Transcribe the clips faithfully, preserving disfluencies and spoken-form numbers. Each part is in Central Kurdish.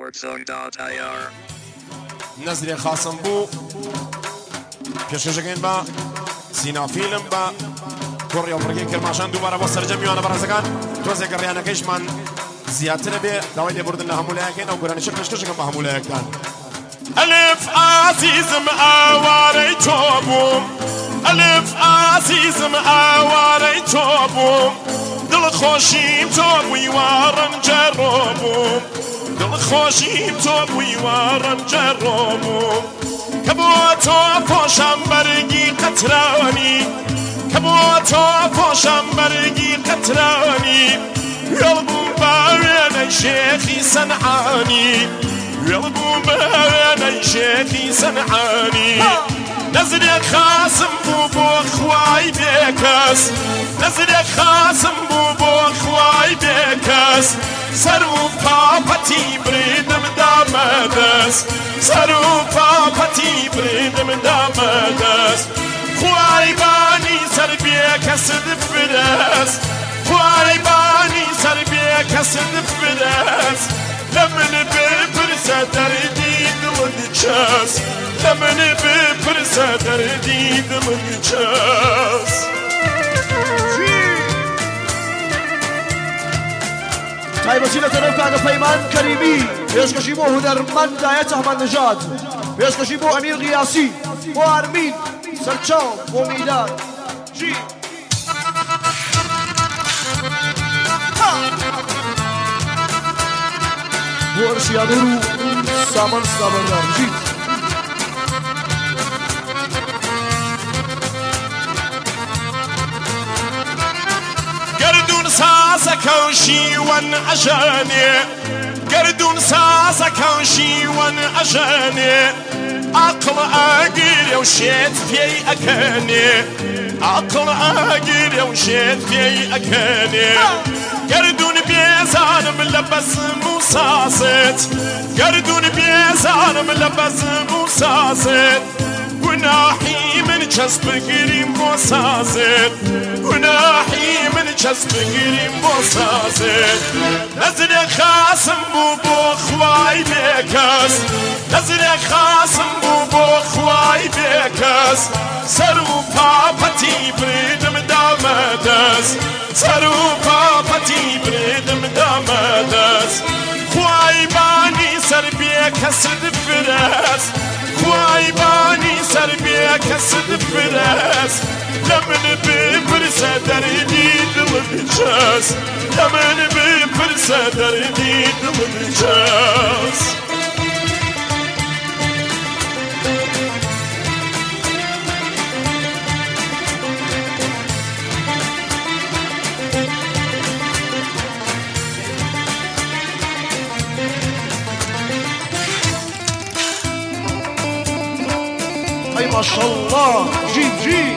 sportzone dot I R. نزل خاصم بو پێشکەشەکەین بە سینا فیلم بە کوڕی و پڕگەی کرماشان دووبارە بۆ سەرجەمیوانە بەڕێزەکان تۆزێکە ڕیانەکەیشمان زیاترە بێ داوای لێبوردن لە هەموو لایەکەین ئەو گۆرانیشە پێشکەشەکەم بە هەموو لایەکان ئەلف ئازیزم ئاوارەی تۆ بووم ئەلف ئازیزم ئاوارەی تۆ بووم دڵخۆشیم تۆ بووی وا ڕەنجەڕۆ بووم دڵخۆشیم تۆ بووی وا ڕەنجەڕۆ بووم کە بۆ تۆ پۆشەم بەرگی قەترانی کە بۆ تۆ پۆشەم بەرگی قەترانی وێڵ بووم بە وێنەی شێخی سەنعانی وێڵ بووم بە وێنەی شێخی سەنعانی نەزرێک خاسم بوو بۆ خوای بێکەس نەزرێک خاسم بوو بۆ خوای بێکەس سەر و پاپەتی بریدم دامەدەست سەر و پاپەتی بریدم دامەدەست خوای بانی سەر بێکەست فرەست خوای بانی سەر بێکەست فرەست لە من بپرسە دەردی دڵت چەست لە من بپرسە دەردی دڵت چەست تایبەتی لە تەرەف کاکە پەیمان کەریمی پێشکەشی بۆ هونەرمەندایە چەحمەد نەژاد پێشکەشی بۆ ئەمیر غیاسی بۆ ئارمین سەرچاو بۆ میدان جی بۆ ئەرشیانەر و سامان سامەندار جی گردون سازەکە و شیوەن ئەژەنێ گردون سازەکە و شیوەن ئەژەنێ عەقڵ ئەگیرێ و شێت پێی ئەکەنێ عەقڵ ئەگیرێ و شێت پێی ئەکەنێ گردون بێزانم لە بەزم و سازت گردون بێزانم لە بەزم و سازت گوناحی من کەس بگیریم بۆ سازت گوناحی من کەس بگیریم بۆ سازت نەزرێک خاسم بوو بۆ خوای بێکەس نەزرێک خاسم بوو بۆ خوای بێکەس سەر و پاپەتی بریدم دامەدەست سەر و پاپەتی بریدم دامەدەست خوای بانی سەر بێکەست فرەست خوای بانی سەر بێکەست فرەست لە من بپرسە دەردی دڵت چەست لە من بپرسە دەردی دڵت چەست أي ما شاء الله جي جي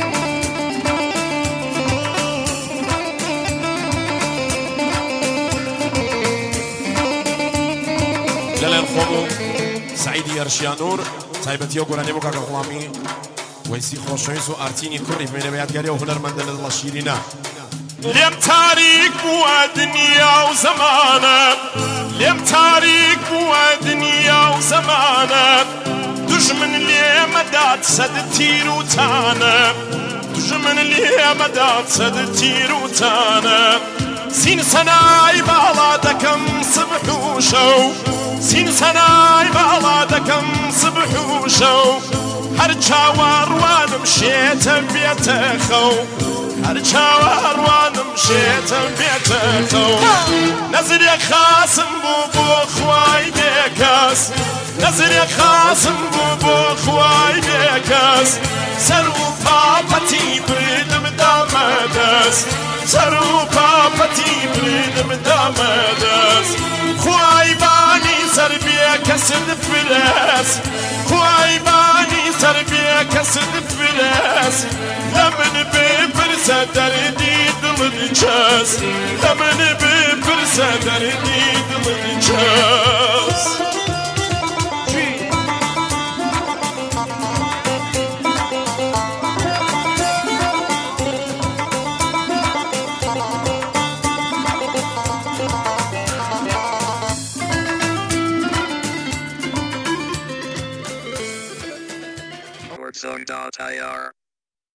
لەلایەن خۆم و سعیدی ئەرشیانوور تایبەتی ئەو گۆرانیە بۆ کاکە غوڵامی وەیسی خۆشەویست و ئارتینی کوڕی بمێنە بە یادگاری ئەو هونەرمەندە لە دڵە شیرینە لێم تاریک بووە دنیا و زەمانە لێم تاریک بووە دنیا و زەمانە دژمن لێمەدات سەد تیر و تانە دژمن لێمەدات سەد تیر و تانە سین سەنای باڵا دەکەم سبح و شەو سین سەنای باڵا دەکەم سبح و شەو هەر چاوەڕوانم شێتە بێتە خەو هەر چاوەڕوانم شێتە بێتە خەو نەزرێک خاسم بوو بۆ خوای بێکەس نەزرێک خاسم بوو بۆ خوای بێکەس سەر و پاپەتی بریدم دامەدەست سەر و پاپەتی بریدم دامەدەست خوای بانی سەر بێکەست فرەست خوای بانی سەر بێکەست فرەست لە من بپرسە دەردی دڵت چەست لە من بپرسە دەردی دڵت چەست recordzone dot I R